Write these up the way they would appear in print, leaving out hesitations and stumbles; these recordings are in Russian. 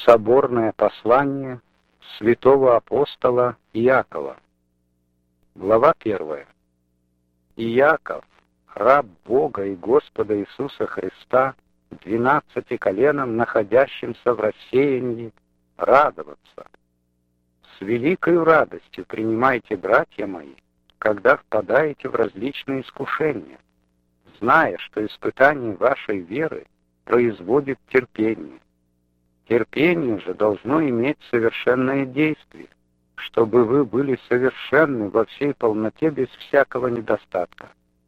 Соборное послание святого апостола Иакова. Глава 1. Иаков, раб Бога и Господа Иисуса Христа, 12 коленам, находящимся в рассеянии, радоваться. С великой радостью принимайте, братья мои, когда впадаете в различные искушения, зная, что испытание вашей веры производит терпение. Терпение же должно иметь совершенное действие, чтобы вы были совершенны во всей полноте без всякого недостатка.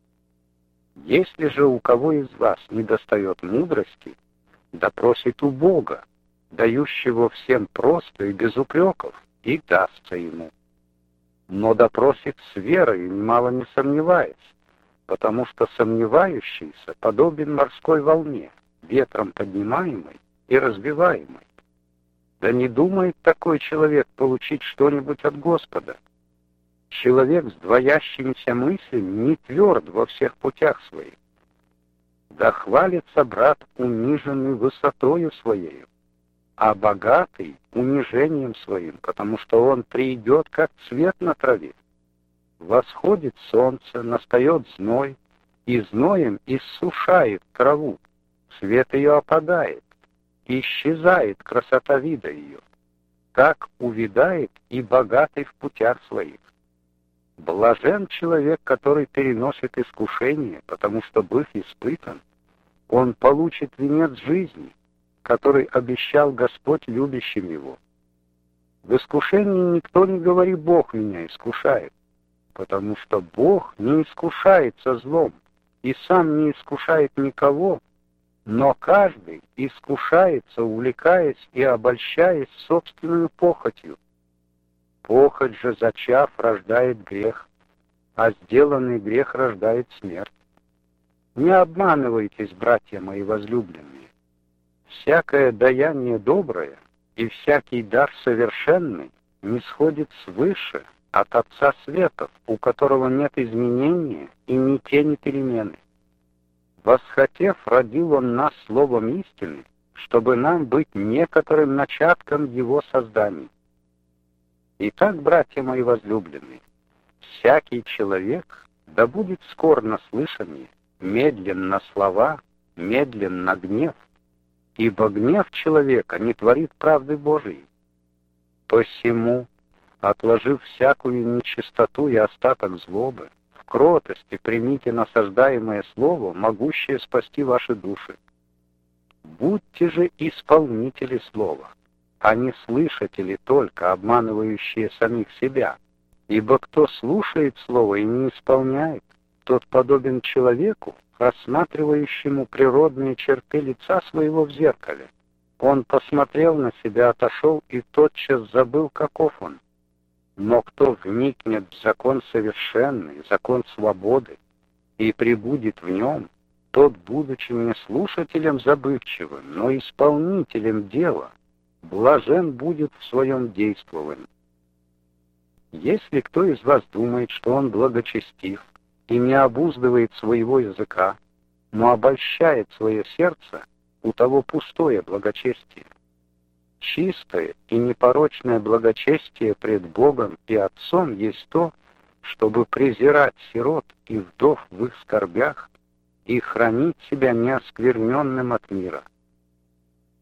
Если же у кого из вас недостает мудрости, да просит у Бога, дающего всем просто и без упреков, и дастся ему. Но да просит с верой, немало не сомневаясь, потому что сомневающийся подобен морской волне, ветром поднимаемой и разбиваемой. Да не думает такой человек получить что-нибудь от Господа. Человек с двоящимися мыслями не тверд во всех путях своих. Да хвалится брат униженный высотою своею, а богатый унижением своим, потому что он придет, как цвет на траве. Восходит солнце, настает зной, и зноем иссушает траву, цвет ее опадает, исчезает красота вида ее. Так увядает и богатый в путях своих. Блажен человек, который переносит искушение, потому что, быв испытан, он получит венец жизни, который обещал Господь любящим его. В искушении никто не говорит: Бог меня искушает, потому что Бог не искушается злом и сам не искушает никого, но каждый искушается, увлекаясь и обольщаясь собственную похотью. Похоть же, зачав, рождает грех, а сделанный грех рождает смерть. Не обманывайтесь, братья мои возлюбленные. Всякое даяние доброе и всякий дар совершенный нисходит свыше от Отца Светов, у которого нет изменения и ни тени перемены. Восхотев, родил Он нас словом истины, чтобы нам быть некоторым начатком Его создания. Итак, братья мои возлюбленные, всякий человек да будет скор на слышание, медлен на слова, медлен на гнев, ибо гнев человека не творит правды Божией. Посему, отложив всякую нечистоту и остаток злобы, в кротости примите насаждаемое слово, могущее спасти ваши души. Будьте же исполнители слова, а не слышатели только, обманывающие самих себя. Ибо кто слушает слово и не исполняет, тот подобен человеку, рассматривающему природные черты лица своего в зеркале. Он посмотрел на себя, отошел и тотчас забыл, каков он. Но кто вникнет в закон совершенный, закон свободы, и пребудет в нем, тот, будучи не слушателем забывчивым, но исполнителем дела, блажен будет в своем действовании. Если кто из вас думает, что он благочестив и не обуздывает своего языка, но обольщает свое сердце, у того пустое благочестие. Чистое и непорочное благочестие пред Богом и Отцом есть то, чтобы презирать сирот и вдов в их скорбях и хранить себя неоскверненным от мира.